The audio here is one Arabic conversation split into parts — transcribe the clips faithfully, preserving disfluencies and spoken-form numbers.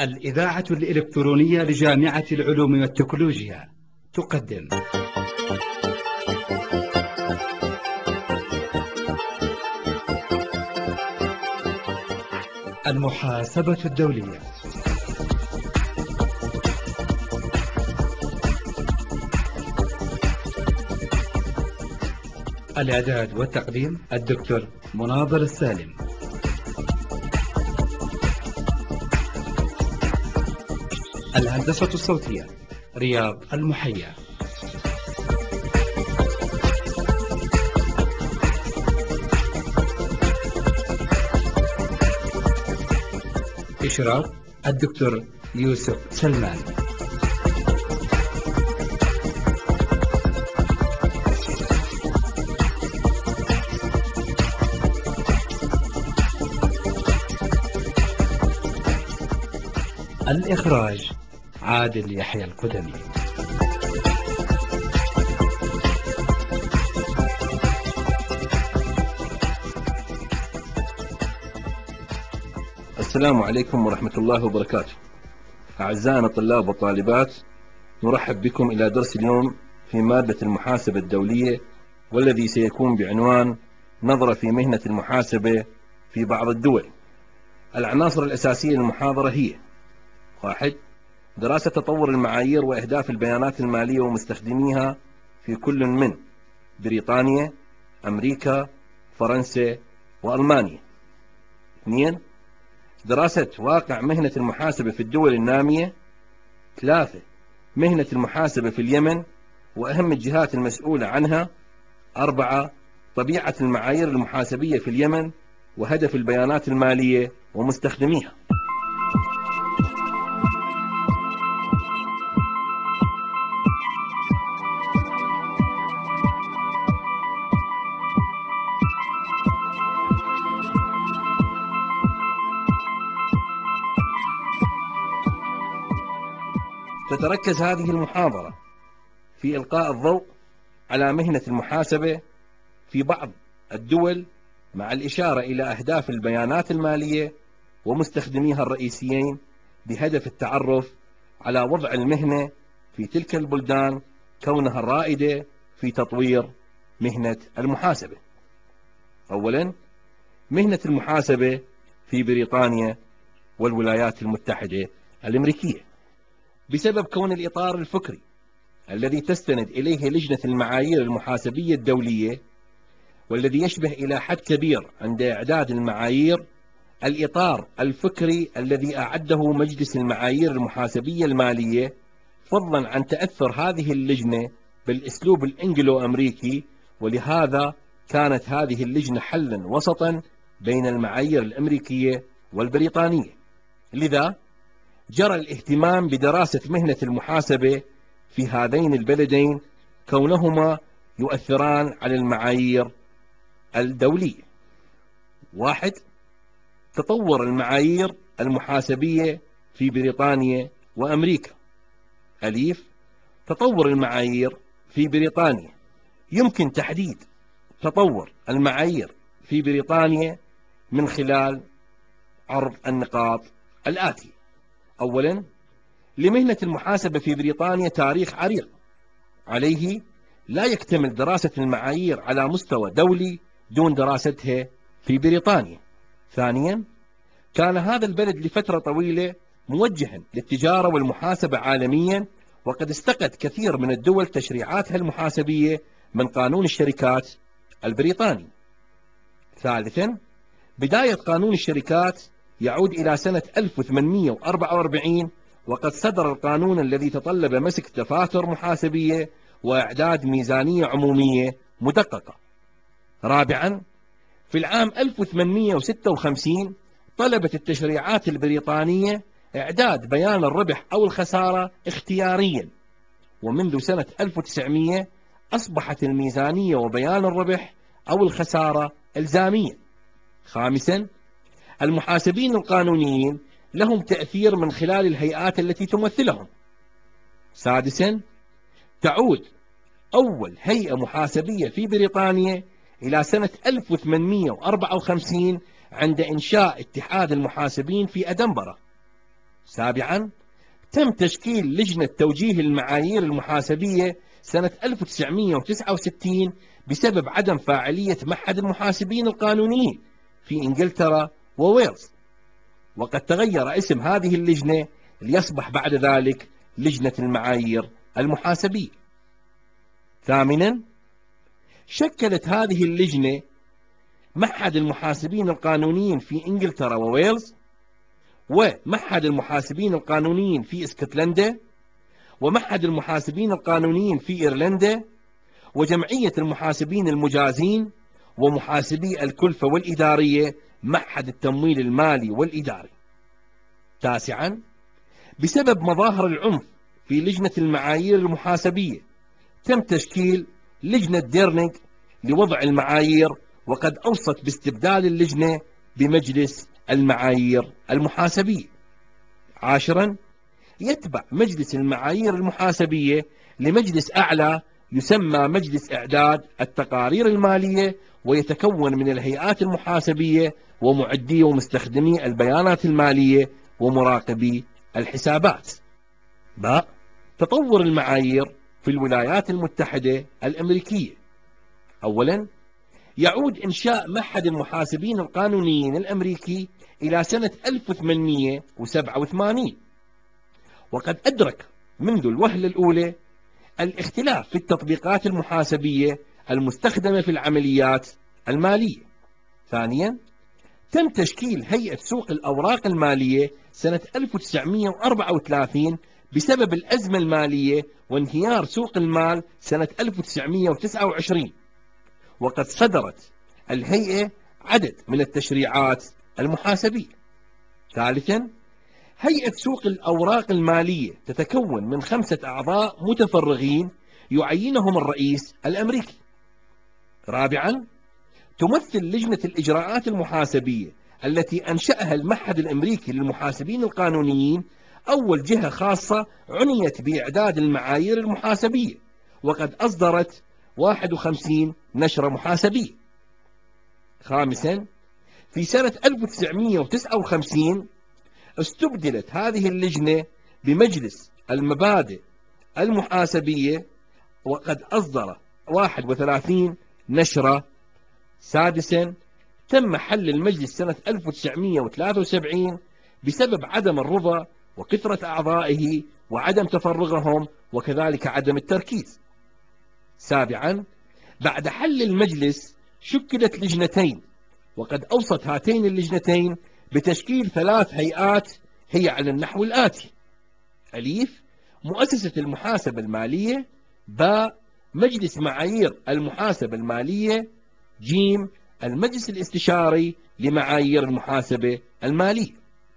الإذاعة الإلكترونية لجامعة العلوم والتكنولوجيا تقدم المحاسبة الدولية. الإعداد والتقديم الدكتور مناظر السالم. الهندسة الصوتية رياض المحيا. إشراف الدكتور يوسف سلمان. الإخراج عادل يحيى القدمي. السلام عليكم ورحمة الله وبركاته. أعزائنا الطلاب والطالبات، نرحب بكم إلى درس اليوم في مادة المحاسبة الدولية، والذي سيكون بعنوان نظرة في مهنة المحاسبة في بعض الدول. العناصر الأساسية للمحاضرة هي: واحد، دراسة تطور المعايير وإهداف البيانات المالية ومستخدميها في كل من بريطانيا، أمريكا، فرنسا، وألمانيا. اثنين، دراسة واقع مهنة المحاسبة في الدول النامية. ثلاثة، مهنة المحاسبة في اليمن وأهم الجهات المسؤولة عنها. أربعة، طبيعة المعايير المحاسبية في اليمن وهدف البيانات المالية ومستخدميها. تتركز هذه المحاضرة في إلقاء الضوء على مهنة المحاسبة في بعض الدول، مع الإشارة إلى أهداف البيانات المالية ومستخدميها الرئيسيين، بهدف التعرف على وضع المهنة في تلك البلدان كونها الرائدة في تطوير مهنة المحاسبة. أولا، مهنة المحاسبة في بريطانيا والولايات المتحدة الأمريكية. بسبب كون الإطار الفكري الذي تستند إليه لجنة المعايير المحاسبية الدولية، والذي يشبه إلى حد كبير عند إعداد المعايير الإطار الفكري الذي أعده مجلس المعايير المحاسبية المالية، فضلا عن تأثر هذه اللجنة بالأسلوب الإنجلو أمريكي، ولهذا كانت هذه اللجنة حلا وسطا بين المعايير الأمريكية والبريطانية. لذا جرى الاهتمام بدراسة مهنة المحاسبة في هذين البلدين، كونهما يؤثران على المعايير الدولية. واحد، تطور المعايير المحاسبية في بريطانيا وأمريكا. أليف، تطور المعايير في بريطانيا. يمكن تحديد تطور المعايير في بريطانيا من خلال عرض النقاط الآتي. أولا، لمهنة المحاسبة في بريطانيا تاريخ عريق، عليه لا يكتمل دراسة المعايير على مستوى دولي دون دراستها في بريطانيا. ثانيا، كان هذا البلد لفترة طويلة موجها للتجارة والمحاسبة عالميا، وقد استقت كثير من الدول تشريعاتها المحاسبية من قانون الشركات البريطاني. ثالثا، بداية قانون الشركات يعود إلى سنة ألف وثمانمئة وأربعة وأربعين، وقد صدر القانون الذي تطلب مسك دفاتر محاسبية وإعداد ميزانية عمومية مدققة. رابعا، في العام ألف وثمانمئة وستة وخمسين طلبت التشريعات البريطانية إعداد بيان الربح أو الخسارة اختياريا، ومنذ سنة ألف وتسعمئة أصبحت الميزانية وبيان الربح أو الخسارة إلزاميا. خامسا، المحاسبين القانونيين لهم تأثير من خلال الهيئات التي تمثلهم. سادسا، تعود أول هيئة محاسبية في بريطانيا إلى سنة ألف وثمانمئة وأربعة وخمسين عند إنشاء اتحاد المحاسبين في أدنبرا. سابعا، تم تشكيل لجنة توجيه المعايير المحاسبية سنة ألف وتسعمئة وتسعة وستين بسبب عدم فاعلية معهد المحاسبين القانونيين في إنجلترا وويلز، وقد تغير اسم هذه اللجنة ليصبح بعد ذلك لجنة المعايير المحاسبية. ثامنا، شكلت هذه اللجنة معهد المحاسبين القانونيين في إنجلترا وويلز، ومعهد المحاسبين القانونيين في اسكتلندا، ومعهد المحاسبين القانونيين في إيرلندا، وجمعية المحاسبين المجازين، ومحاسبي الكلفة والإدارية، معهد التمويل المالي والإداري. تاسعا، بسبب مظاهر العنف في لجنة المعايير المحاسبية تم تشكيل لجنة ديرنيغ لوضع المعايير، وقد أوصت باستبدال اللجنة بمجلس المعايير المحاسبية. عاشرا، يتبع مجلس المعايير المحاسبية لمجلس أعلى يسمى مجلس إعداد التقارير المالية، ويتكون من الهيئات المحاسبية ومعدي ومستخدمي البيانات المالية ومراقبي الحسابات. باء، تطور المعايير في الولايات المتحدة الأمريكية. أولا، يعود إنشاء معهد المحاسبين القانونيين الأمريكي إلى سنة ألف وثمانمئة وسبعة وثمانين، وقد أدرك منذ الوهلة الأولى الاختلاف في التطبيقات المحاسبية المستخدمة في العمليات المالية. ثانيا، تم تشكيل هيئة سوق الأوراق المالية سنة ألف وتسعمئة وأربعة وثلاثين بسبب الأزمة المالية وانهيار سوق المال سنة ألف وتسعمئة وتسعة وعشرين، وقد صدرت الهيئة عدد من التشريعات المحاسبية. ثالثا، هيئة سوق الأوراق المالية تتكون من خمسة أعضاء متفرغين يعينهم الرئيس الأمريكي. رابعا، تمثل لجنة الإجراءات المحاسبية التي أنشأها المعهد الأمريكي للمحاسبين القانونيين أول جهة خاصة عنيت بإعداد المعايير المحاسبية، وقد أصدرت واحد وخمسين نشرة محاسبية. خامسا، في سنة ألف وتسعمئة وتسعة وخمسين استبدلت هذه اللجنة بمجلس المبادئ المحاسبية، وقد أصدر واحد وثلاثين نشرة. سادسا، تم حل المجلس سنة ألف وتسعمئة وثلاثة وسبعين بسبب عدم الرضا وكثرة أعضائه وعدم تفرغهم وكذلك عدم التركيز. سابعا، بعد حل المجلس شكلت لجنتين، وقد أوصت هاتين اللجنتين بتشكيل ثلاث هيئات هي على النحو الآتي: أليف، مؤسسة المحاسبة المالية. باء، مجلس معايير المحاسبة المالية. جيم، المجلس الاستشاري لمعايير المحاسبة المالية.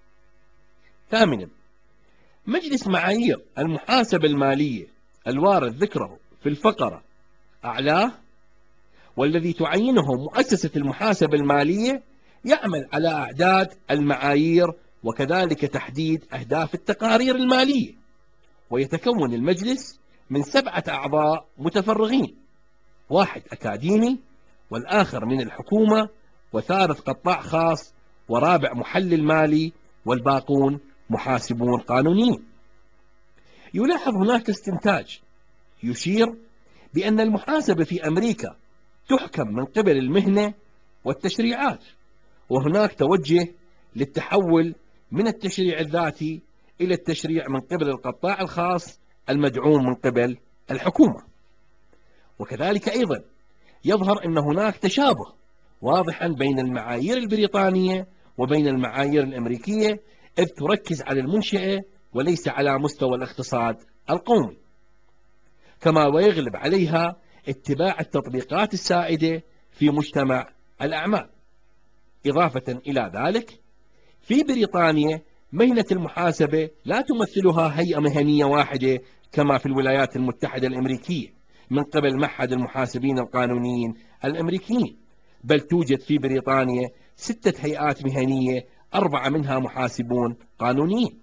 ثامنا، مجلس معايير المحاسبة المالية الوارد ذكره في الفقرة أعلاه، والذي تعينه مؤسسة المحاسبة المالية، يعمل على إعداد المعايير وكذلك تحديد أهداف التقارير المالية، ويتكون المجلس من سبعة أعضاء متفرغين: واحد أكاديمي، والآخر من الحكومة، وثالث قطاع خاص، ورابع محلل مالي، والباقون محاسبون قانونيين. يلاحظ هناك استنتاج يشير بأن المحاسبة في أمريكا تحكم من قبل المهنة والتشريعات، وهناك توجه للتحول من التشريع الذاتي إلى التشريع من قبل القطاع الخاص المدعوم من قبل الحكومة. وكذلك أيضا يظهر أن هناك تشابه واضحا بين المعايير البريطانية وبين المعايير الأمريكية، إذ تركز على المنشأة وليس على مستوى الاقتصاد القومي، كما ويغلب عليها اتباع التطبيقات السائدة في مجتمع الأعمال. إضافة إلى ذلك، في بريطانيا مهنة المحاسبة لا تمثلها هيئة مهنية واحدة كما في الولايات المتحدة الأمريكية من قبل معهد المحاسبين القانونيين الأمريكيين، بل توجد في بريطانيا ستة هيئات مهنية، أربعة منها محاسبون قانونيين.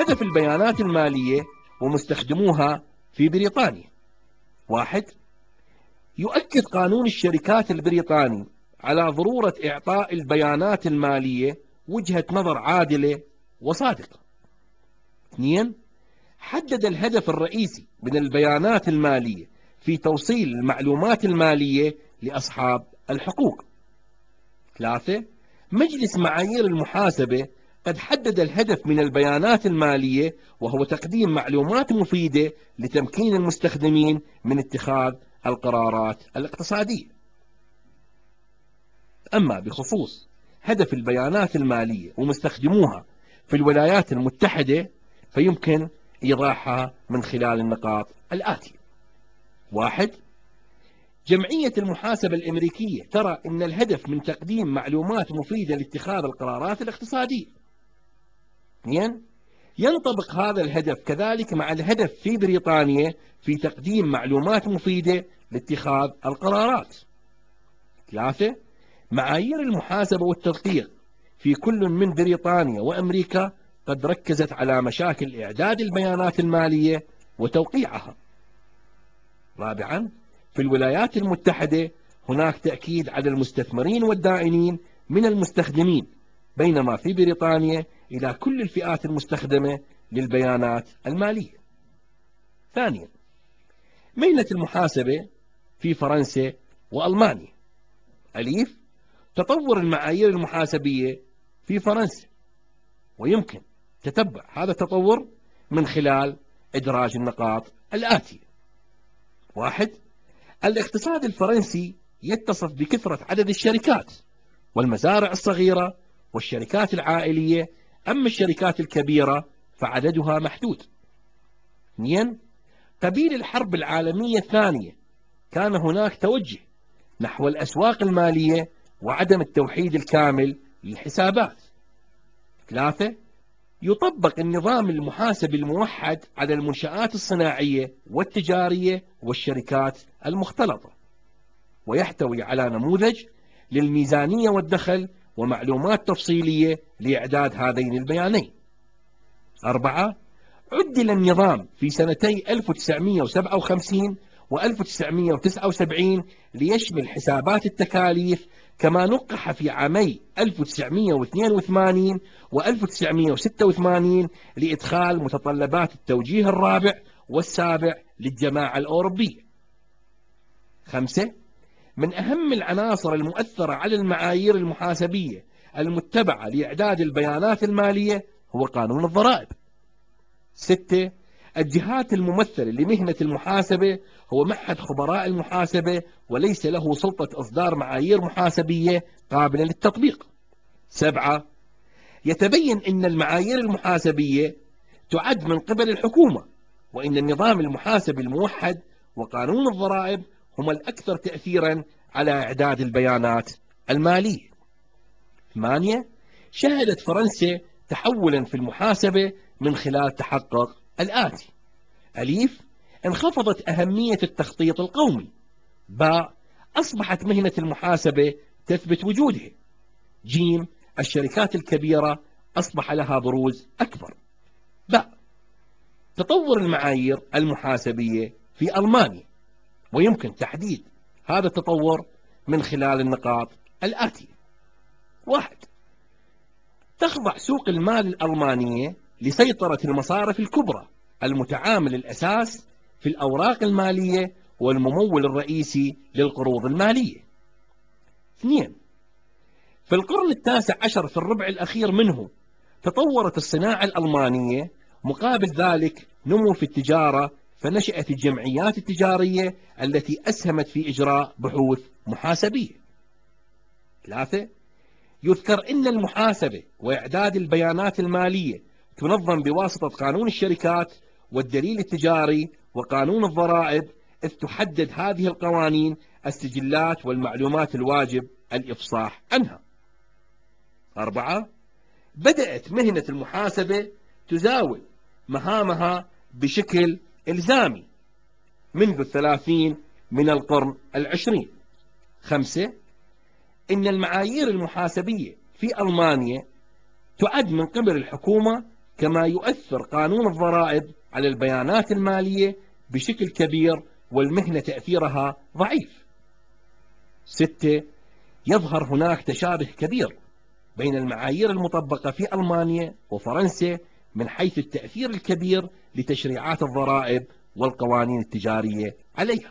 هدف البيانات المالية ومستخدموها في بريطانيا: واحد، يؤكد قانون الشركات البريطاني على ضرورة إعطاء البيانات المالية وجهة نظر عادلة وصادقة. اثنين، حدد الهدف الرئيسي من البيانات المالية في توصيل المعلومات المالية لأصحاب الحقوق. ثلاثة، مجلس معايير المحاسبة قد حدد الهدف من البيانات المالية، وهو تقديم معلومات مفيدة لتمكين المستخدمين من اتخاذ القرارات الاقتصادية. أما بخصوص هدف البيانات المالية ومستخدموها في الولايات المتحدة فيمكن إيضاحها من خلال النقاط الآتية: واحد، جمعية المحاسبة الأمريكية ترى أن الهدف من تقديم معلومات مفيدة لاتخاذ القرارات الاقتصادية. اثنين، ينطبق هذا الهدف كذلك مع الهدف في بريطانيا في تقديم معلومات مفيدة لاتخاذ القرارات. ثلاثة، معايير المحاسبة والتدقيق في كل من بريطانيا وأمريكا قد ركزت على مشاكل إعداد البيانات المالية وتوقيعها. رابعا، في الولايات المتحدة هناك تأكيد على المستثمرين والدائنين من المستخدمين، بينما في بريطانيا إلى كل الفئات المستخدمة للبيانات المالية. ثانيا، مهنة المحاسبة في فرنسا وألمانيا. أليف، تطور المعايير المحاسبية في فرنسا، ويمكن تتبع هذا التطور من خلال إدراج النقاط الآتية: واحد، الاقتصاد الفرنسي يتصف بكثرة عدد الشركات والمزارع الصغيرة والشركات العائلية، أما الشركات الكبيرة فعددها محدود. اثنين، قبيل الحرب العالمية الثانية كان هناك توجه نحو الأسواق المالية وعدم التوحيد الكامل للحسابات. ثلاثة، يطبق النظام المحاسبي الموحد على المنشآت الصناعية والتجارية والشركات المختلطة، ويحتوي على نموذج للميزانية والدخل ومعلومات تفصيلية لإعداد هذين البيانين. أربعة، عدل النظام في سنتي ألف وتسعمئة وسبعة وخمسين و ألف وتسعمئة وتسعة وسبعين ليشمل حسابات التكاليف، كما نقح في عامي ألف وتسعمئة واثنين وثمانين و ألف وتسعمئة وستة وثمانين لإدخال متطلبات التوجيه الرابع والسابع للجماعة الأوروبية. خمسة، من أهم العناصر المؤثرة على المعايير المحاسبية المتبعة لإعداد البيانات المالية هو قانون الضرائب. ستة، الجهات الممثلة لمهنة المحاسبة هو معهد خبراء المحاسبة، وليس له سلطة إصدار معايير محاسبية قابلة للتطبيق. سبعة، يتبين أن المعايير المحاسبية تعد من قبل الحكومة، وأن النظام المحاسبي الموحد وقانون الضرائب هما الأكثر تأثيرا على إعداد البيانات المالية. ثمانية، شهدت فرنسا تحولا في المحاسبة من خلال تحقق الآتي: أليف، انخفضت أهمية التخطيط القومي. باء، أصبحت مهنة المحاسبة تثبت وجودها. جيم، الشركات الكبيرة أصبح لها بروز أكبر. باء، تطور المعايير المحاسبية في ألمانيا، ويمكن تحديد هذا التطور من خلال النقاط الآتية: واحد، تخضع سوق المال الألمانية لسيطرة المصارف الكبرى المتعامل الأساس في الأوراق المالية والممول الرئيسي للقروض المالية. اثنين، في القرن التاسع عشر في الربع الأخير منه تطورت الصناعة الألمانية، مقابل ذلك نمو في التجارة، فنشأت الجمعيات التجارية التي أسهمت في إجراء بحوث محاسبية. ثلاثة، يذكر أن المحاسبة وإعداد البيانات المالية تنظم بواسطة قانون الشركات والدليل التجاري وقانون الضرائب، إذ تحدد هذه القوانين السجلات والمعلومات الواجب الإفصاح عنها. أربعة، بدأت مهنة المحاسبة تزاول مهامها بشكل إلزامي منذ الثلاثين من القرن العشرين. خمسة، إن المعايير المحاسبية في ألمانيا تعد من قبل الحكومة كما يؤثر قانون الضرائب على البيانات المالية بشكل كبير، والمهنة تأثيرها ضعيف. ستة، يظهر هناك تشابه كبير بين المعايير المطبقة في ألمانيا وفرنسا من حيث التأثير الكبير لتشريعات الضرائب والقوانين التجارية عليها.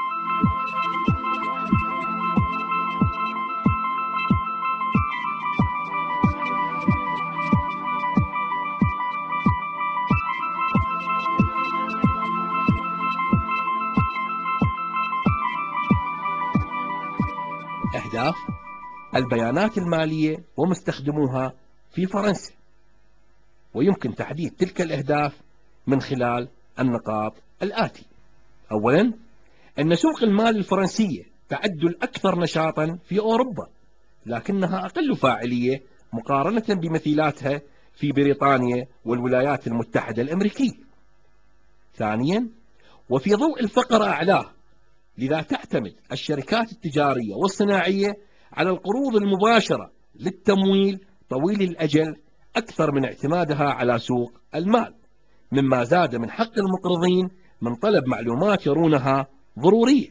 أهداف البيانات المالية ومستخدموها في فرنسا، ويمكن تحديد تلك الأهداف من خلال النقاط الآتي. أولا، أن سوق المال الفرنسية تعد الأكثر نشاطا في أوروبا، لكنها أقل فاعلية مقارنة بمثيلاتها في بريطانيا والولايات المتحدة الأمريكية. ثانيا، وفي ضوء الفقر أعلاه، لذا تعتمد الشركات التجارية والصناعية على القروض المباشرة للتمويل طويل الأجل أكثر من اعتمادها على سوق المال، مما زاد من حق المقرضين من طلب معلومات يرونها ضرورية.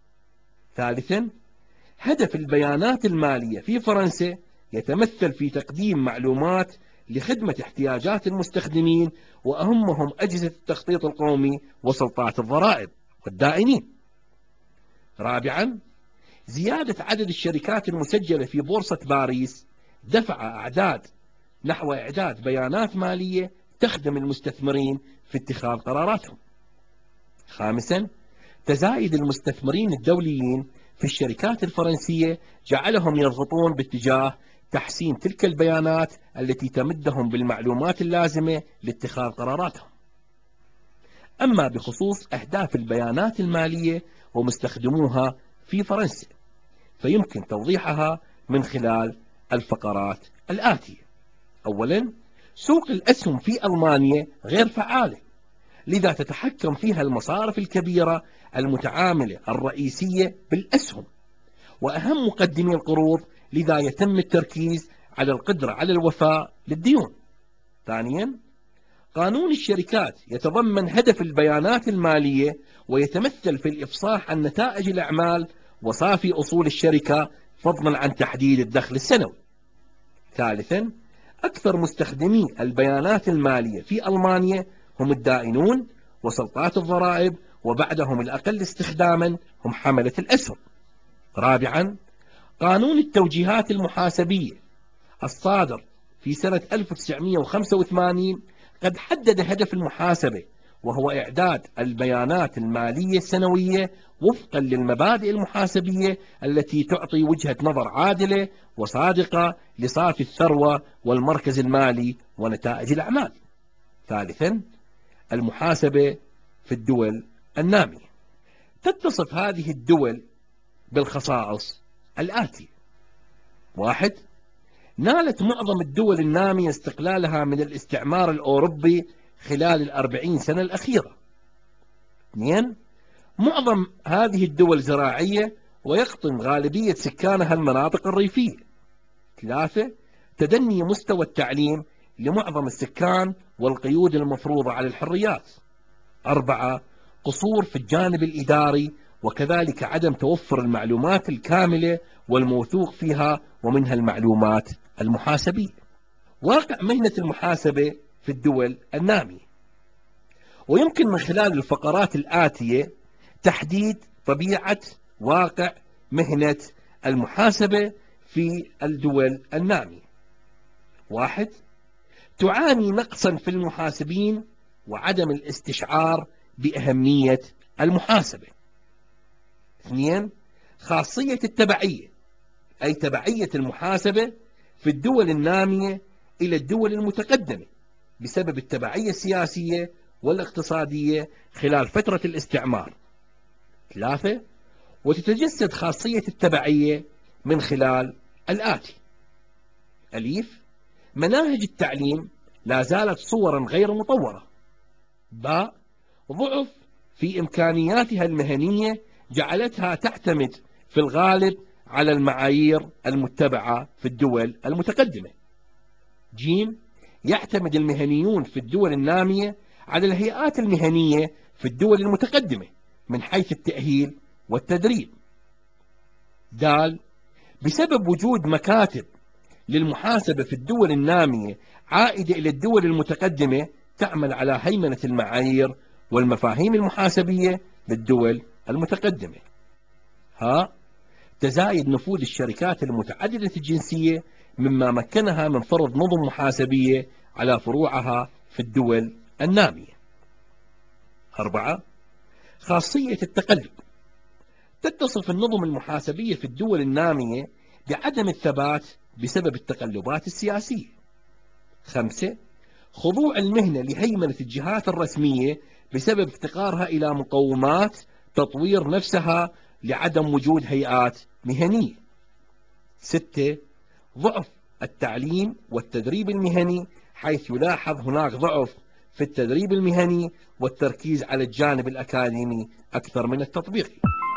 ثالثا، هدف البيانات المالية في فرنسا يتمثل في تقديم معلومات لخدمة احتياجات المستخدمين، وأهمهم أجهزة التخطيط القومي وسلطات الضرائب والدائنين. رابعا، زيادة عدد الشركات المسجلة في بورصة باريس دفع أعداد نحو إعداد بيانات مالية تخدم المستثمرين في اتخاذ قراراتهم. خامسا، تزايد المستثمرين الدوليين في الشركات الفرنسية جعلهم يضغطون باتجاه تحسين تلك البيانات التي تمدهم بالمعلومات اللازمة لاتخاذ قراراتهم. أما بخصوص أهداف البيانات المالية ومستخدموها في فرنسا، فيمكن توضيحها من خلال الفقرات الآتية. أولا، سوق الأسهم في ألمانيا غير فعالة، لذا تتحكم فيها المصارف الكبيرة المتعاملة الرئيسية بالأسهم وأهم مقدمي القروض، لذا يتم التركيز على القدرة على الوفاء للديون. ثانيا، قانون الشركات يتضمن هدف البيانات المالية ويتمثل في الإفصاح عن نتائج الأعمال وصافي أصول الشركة فضلا عن تحديد الدخل السنوي. ثالثا، أكثر مستخدمي البيانات المالية في ألمانيا هم الدائنون وسلطات الضرائب، وبعدهم الأقل استخداما هم حملة الأسهم. رابعا، قانون التوجيهات المحاسبية الصادر في سنة ألف وتسعمئة وخمسة وثمانين قد حدد هدف المحاسبة، وهو إعداد البيانات المالية السنوية وفقا للمبادئ المحاسبية التي تعطي وجهة نظر عادلة وصادقة لصافي الثروة والمركز المالي ونتائج الأعمال. ثالثا، المحاسبة في الدول النامية. تتصف هذه الدول بالخصائص الآتية. واحد، نالت معظم الدول النامية استقلالها من الاستعمار الأوروبي خلال الأربعين سنة الأخيرة. اثنين، معظم هذه الدول زراعية ويقطن غالبية سكانها المناطق الريفية. ثلاثة، تدني مستوى التعليم لمعظم السكان والقيود المفروضة على الحريات. أربعة، قصور في الجانب الإداري، وكذلك عدم توفر المعلومات الكاملة والموثوق فيها ومنها المعلومات المحاسبية. واقع مهنة المحاسبة في الدول النامية، ويمكن من خلال الفقرات الآتية تحديد طبيعة واقع مهنة المحاسبة في الدول النامية. واحد، تعاني نقصا في المحاسبين وعدم الاستشعار بأهمية المحاسبة. اثنين، خاصية التبعية، أي تبعية المحاسبة في الدول النامية إلى الدول المتقدمة بسبب التبعية السياسية والاقتصادية خلال فترة الاستعمار. ثلاثة، وتتجسد خاصية التبعية من خلال الآتي. أليف، مناهج التعليم لا زالت صورا غير مطورة. باء، ضعف في إمكانياتها المهنية جعلتها تعتمد في الغالب على المعايير المتبعة في الدول المتقدمة. جيم، يعتمد المهنيون في الدول النامية على الهيئات المهنية في الدول المتقدمة من حيث التأهيل والتدريب. دال بسبب وجود مكاتب للمحاسبة في الدول النامية عائدة إلى الدول المتقدمة تعمل على هيمنة المعايير والمفاهيم المحاسبية للدول المتقدمة. ها تزايد نفوذ الشركات المتعددة الجنسية مما مكنها من فرض نظم محاسبية على فروعها في الدول النامية. أربعة خاصية التقلب. تتصف النظم المحاسبية في الدول النامية بعدم الثبات بسبب التقلبات السياسية. خمسة خضوع المهنة لهيمنة الجهات الرسمية بسبب افتقارها إلى مقومات تطوير نفسها لعدم وجود هيئات مهنية. ستة ضعف التعليم والتدريب المهني، حيث يلاحظ هناك ضعف في التدريب المهني والتركيز على الجانب الأكاديمي أكثر من التطبيقي.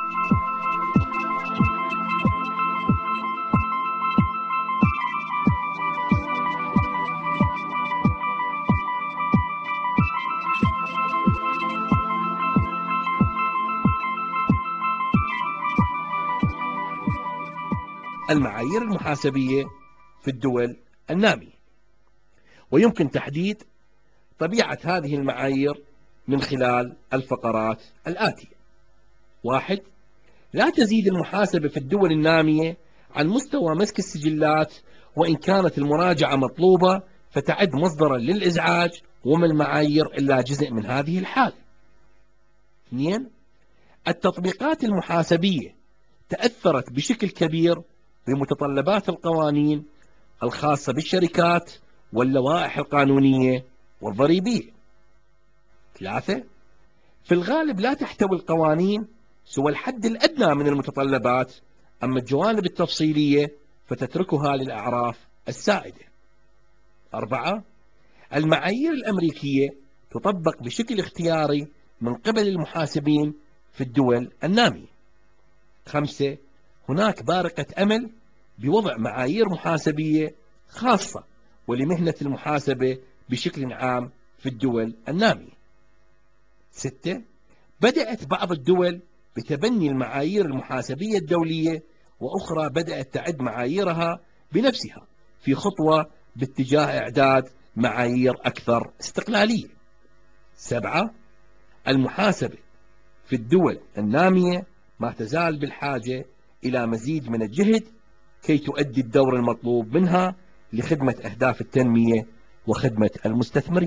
المعايير المحاسبية في الدول النامية، ويمكن تحديد طبيعة هذه المعايير من خلال الفقرات الآتية. واحد لا تزيد المحاسبة في الدول النامية عن مستوى مسك السجلات، وإن كانت المراجعة مطلوبة فتعد مصدرا للإزعاج، وما المعايير إلا جزء من هذه الحالة. اثنين التطبيقات المحاسبية تأثرت بشكل كبير بمتطلبات القوانين الخاصة بالشركات واللوائح القانونية والضريبية. ثلاثة في الغالب لا تحتوي القوانين سوى الحد الأدنى من المتطلبات، أما الجوانب التفصيلية فتتركها للأعراف السائدة. أربعة المعايير الأمريكية تطبق بشكل اختياري من قبل المحاسبين في الدول النامية. خمسة هناك بارقة أمل بوضع معايير محاسبية خاصة ولمهنة المحاسبة بشكل عام في الدول النامية. ستة بدأت بعض الدول بتبني المعايير المحاسبية الدولية، وأخرى بدأت تعد معاييرها بنفسها في خطوة باتجاه إعداد معايير أكثر استقلالية. سبعة المحاسبة في الدول النامية ما تزال بالحاجة إلى مزيد من الجهد كي تؤدي الدور المطلوب منها لخدمة أهداف التنمية وخدمة المستثمرين.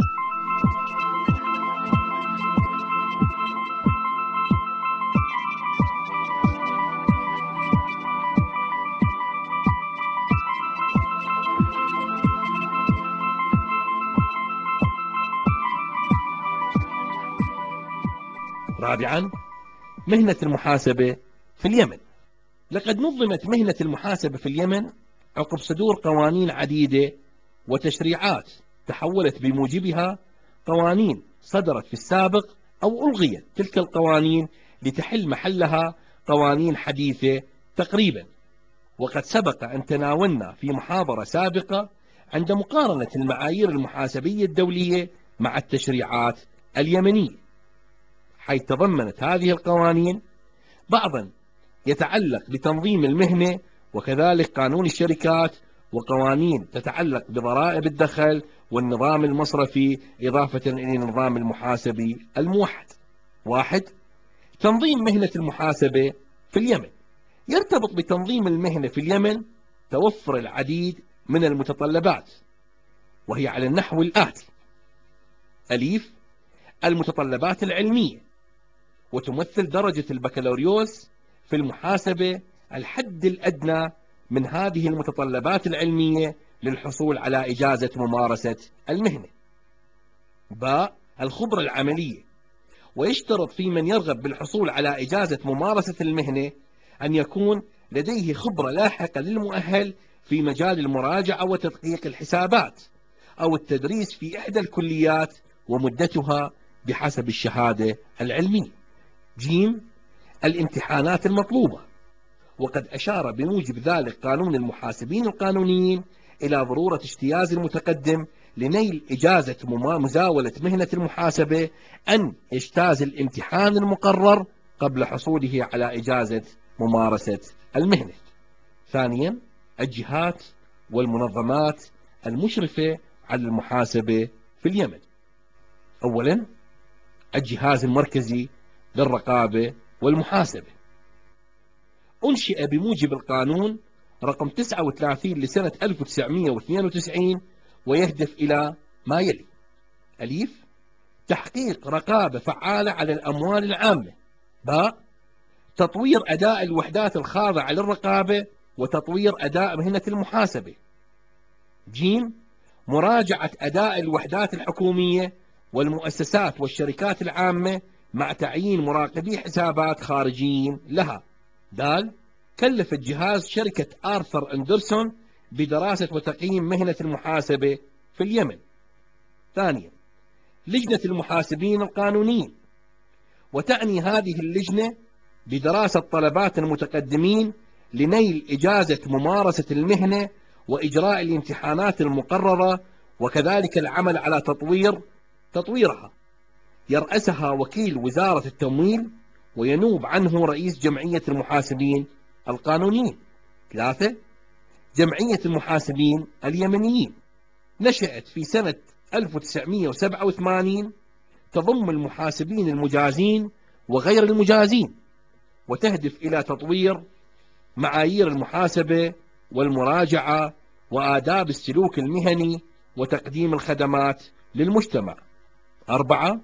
رابعا مهنة المحاسبة في اليمن. لقد نظمت مهنة المحاسبة في اليمن عقب صدور قوانين عديدة وتشريعات تحولت بموجبها قوانين صدرت في السابق أو ألغيت تلك القوانين لتحل محلها قوانين حديثة تقريبا. وقد سبق أن تناولنا في محاضرة سابقة عند مقارنة المعايير المحاسبية الدولية مع التشريعات اليمنية، حيث تضمنت هذه القوانين بعضا يتعلق بتنظيم المهنة، وكذلك قانون الشركات، وقوانين تتعلق بضرائب الدخل والنظام المصرفي، إضافة إلى النظام المحاسبي الموحد. واحد تنظيم مهنة المحاسبة في اليمن. يرتبط بتنظيم المهنة في اليمن توفر العديد من المتطلبات، وهي على النحو الآتي: أليف المتطلبات العلمية، وتمثل درجة البكالوريوس في المحاسبة الحد الأدنى من هذه المتطلبات العلمية للحصول على إجازة ممارسة المهنة. باء الخبرة العملية، ويشترط في من يرغب بالحصول على إجازة ممارسة المهنة أن يكون لديه خبرة لاحقة للمؤهل في مجال المراجعة وتدقيق الحسابات أو التدريس في إحدى الكليات ومدتها بحسب الشهادة العلمية. جيم الامتحانات المطلوبة، وقد أشار بموجب ذلك قانون المحاسبين القانونيين إلى ضرورة اجتياز المتقدم لنيل إجازة مزاولة مهنة المحاسبة أن يجتاز الامتحان المقرر قبل حصوله على إجازة ممارسة المهنة. ثانيا، الجهات والمنظمات المشرفة على المحاسبة في اليمن. أولا، الجهاز المركزي للرقابة والمحاسبة، أنشئ بموجب القانون رقم تسعة وثلاثين لسنة ألف وتسعمئة واثنين وتسعين، ويهدف إلى ما يلي: أليف، تحقيق رقابة فعالة على الأموال العامة. باء، تطوير أداء الوحدات الخاضعة للرقابة وتطوير أداء مهنة المحاسبة. جيم، مراجعة أداء الوحدات الحكومية والمؤسسات والشركات العامة مع تعيين مراقبي حسابات خارجيين لها. دال، كلف الجهاز شركة آرثر أندرسون بدراسة وتقييم مهنة المحاسبة في اليمن. ثانيا، لجنة المحاسبين القانونيين، وتعني هذه اللجنة بدراسة طلبات المتقدمين لنيل إجازة ممارسة المهنة وإجراء الامتحانات المقررة، وكذلك العمل على تطوير تطويرها. يرأسها وكيل وزارة التمويل، وينوب عنه رئيس جمعية المحاسبين القانونيين. ثلاثة، جمعية المحاسبين اليمنيين، نشأت في سنة ألف وتسعمئة وسبعة وثمانين، تضم المحاسبين المجازين وغير المجازين، وتهدف إلى تطوير معايير المحاسبة والمراجعة وآداب السلوك المهني وتقديم الخدمات للمجتمع. أربعة،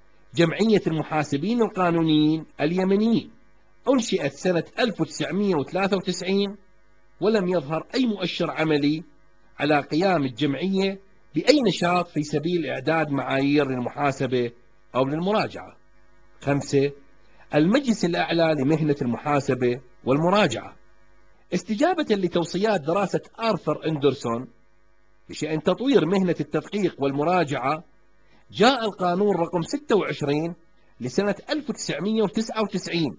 جمعية المحاسبين القانونيين اليمنيين، أنشئت سنة ألف وتسعمئة وثلاثة وتسعين، ولم يظهر أي مؤشر عملي على قيام الجمعية بأي نشاط في سبيل إعداد معايير للمحاسبة أو للمراجعة. خمسة، المجلس الأعلى لمهنة المحاسبة والمراجعة، استجابة لتوصيات دراسة آرثر أندرسون بشأن تطوير مهنة التدقيق والمراجعة، جاء القانون رقم ستة وعشرين لسنة ألف وتسعمئة وتسعة وتسعين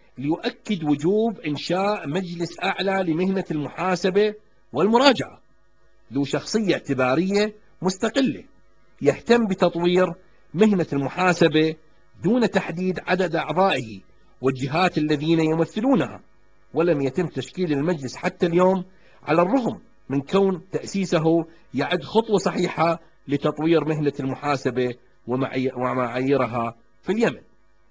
ليؤكد وجوب إنشاء مجلس أعلى لمهنة المحاسبة والمراجعة ذو شخصية اعتبارية مستقلة يهتم بتطوير مهنة المحاسبة دون تحديد عدد أعضائه والجهات الذين يمثلونها. ولم يتم تشكيل المجلس حتى اليوم، على الرغم من كون تأسيسه يعد خطوة صحيحة لتطوير مهنة المحاسبة ومعاييرها في اليمن.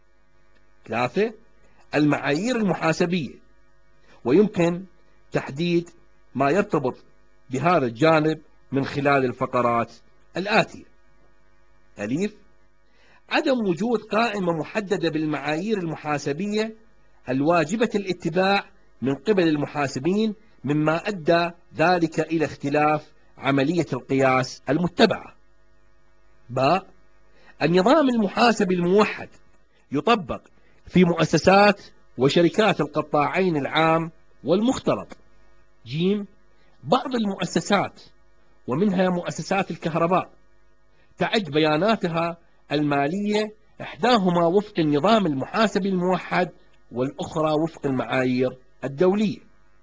ثلاثة، المعايير المحاسبية، ويمكن تحديد ما يرتبط بهذا الجانب من خلال الفقرات الآتية: أليف، عدم وجود قائمة محددة بالمعايير المحاسبية الواجبة الاتباع من قبل المحاسبين، مما أدى ذلك إلى اختلاف عملية القياس المتبعة. باء، النظام المحاسبي الموحد يطبق في مؤسسات وشركات القطاعين العام والمختلط. جيم، بعض المؤسسات ومنها مؤسسات الكهرباء تعد بياناتها المالية إحداهما وفق النظام المحاسبي الموحد والأخرى وفق المعايير الدولية.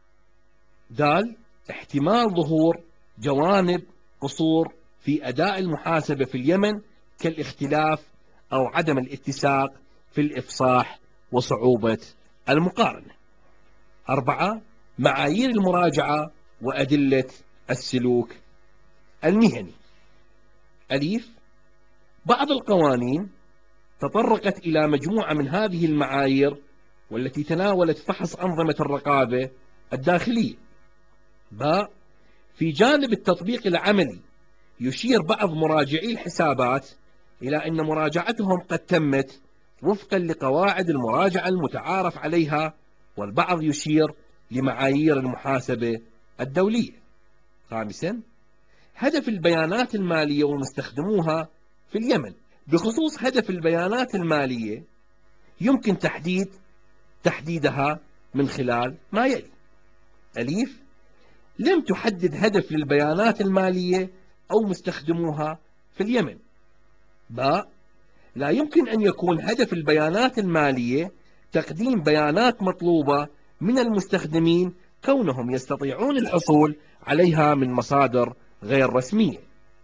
دال، احتمال ظهور جوانب قصور في أداء المحاسبة في اليمن كالاختلاف أو عدم الاتساق في الإفصاح وصعوبة المقارنة. أربعة، معايير المراجعة وأدلة السلوك المهني. أليف، بعض القوانين تطرقت إلى مجموعة من هذه المعايير والتي تناولت فحص أنظمة الرقابة الداخلية. باء، في جانب التطبيق العملي يشير بعض مراجعي الحسابات إلى أن مراجعتهم قد تمت وفقا لقواعد المراجعة المتعارف عليها، والبعض يشير لمعايير المحاسبة الدولية. خامسا، هدف البيانات المالية ومستخدموها في اليمن. بخصوص هدف البيانات المالية يمكن تحديد تحديدها من خلال ما يلي: أليف، لم تحدد هدف للبيانات المالية أو مستخدموها في اليمن. باء، لا يمكن أن يكون هدف البيانات المالية تقديم بيانات مطلوبة من المستخدمين كونهم يستطيعون الحصول عليها من مصادر غير رسمية.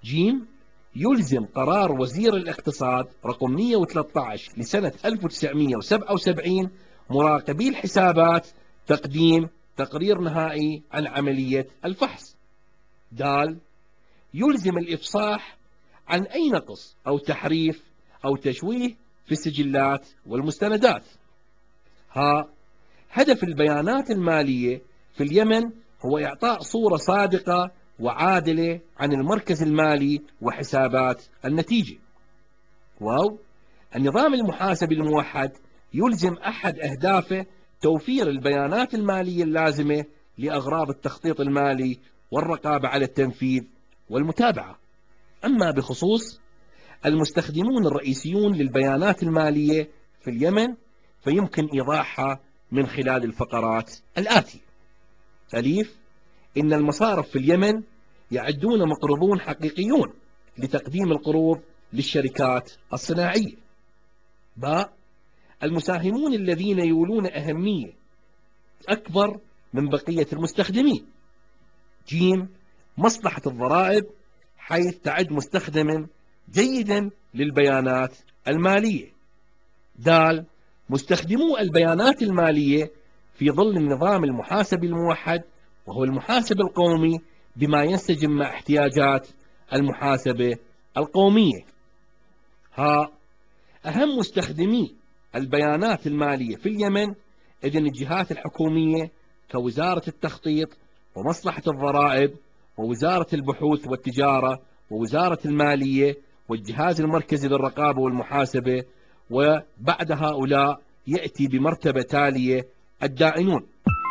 جيم يلزم قرار وزير الاقتصاد رقم مئة وثلاثة عشر لسنة ألف وتسعمئة وسبعة وسبعين مراقبي الحسابات تقديم تقرير نهائي عن عملية الفحص. د يلزم الإفصاح عن أي نقص أو تحريف أو تشويه في السجلات والمستندات. ها هدف البيانات المالية في اليمن هو إعطاء صورة صادقة وعادلة عن المركز المالي وحسابات النتيجة. واو النظام المحاسبي الموحد يلزم أحد أهدافه توفير البيانات المالية اللازمة لأغراض التخطيط المالي والرقابة على التنفيذ والمتابعة. أما بخصوص المستخدمون الرئيسيون للبيانات المالية في اليمن فيمكن إيضاحها من خلال الفقرات الآتية. أليف إن المصارف في اليمن يعدون مقرضون حقيقيون لتقديم القروض للشركات الصناعية. باء المساهمون الذين يولون أهمية أكبر من بقية المستخدمين. جيم مصلحة الضرائب حيث تعد مستخدما جيدا للبيانات المالية. د مستخدمو البيانات المالية في ظل النظام المحاسبي الموحد وهو المحاسب القومي بما ينسجم مع احتياجات المحاسبة القومية. ها أهم مستخدمي البيانات المالية في اليمن إذن الجهات الحكومية كوزارة التخطيط ومصلحة الضرائب ووزارة البحوث والتجارة ووزارة المالية والجهاز المركزي للرقابة والمحاسبة، وبعد هؤلاء يأتي بمرتبة تالية الدائنون.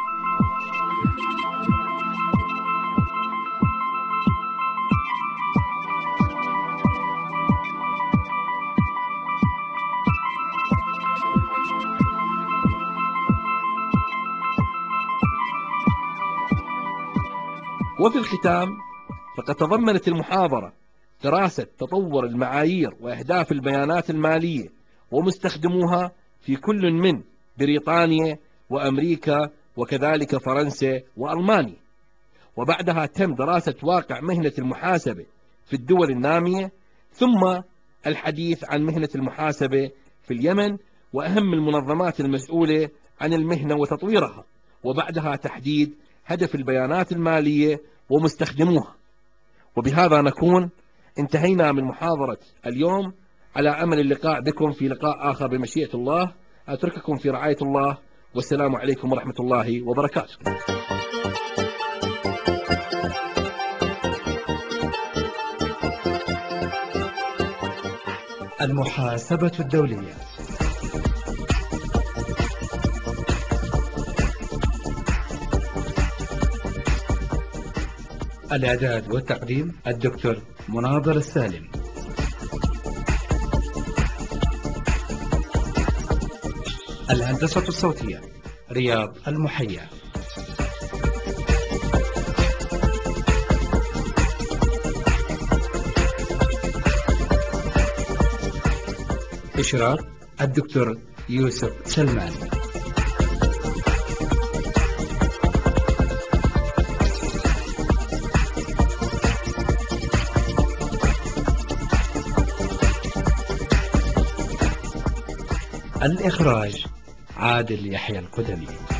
وفي الختام فقد تضمنت المحاضرة دراسة تطور المعايير وأهداف البيانات المالية ومستخدموها في كل من بريطانيا وأمريكا وكذلك فرنسا وألمانيا. وبعدها تم دراسة واقع مهنة المحاسبة في الدول النامية، ثم الحديث عن مهنة المحاسبة في اليمن وأهم المنظمات المسؤولة عن المهنة وتطويرها، وبعدها تحديد هدف البيانات المالية ومستخدموها. وبهذا نكون انتهينا من محاضرة اليوم، على أمل اللقاء بكم في لقاء آخر بمشيئة الله. أترككم في رعاية الله، والسلام عليكم ورحمة الله وبركاته. المحاسبة الدولية. الإعداد والتقديم الدكتور مناظر السالم. الهندسة الصوتية رياض المحيا. إشراف الدكتور يوسف سلمان. الإخراج عادل يحيى القدمي.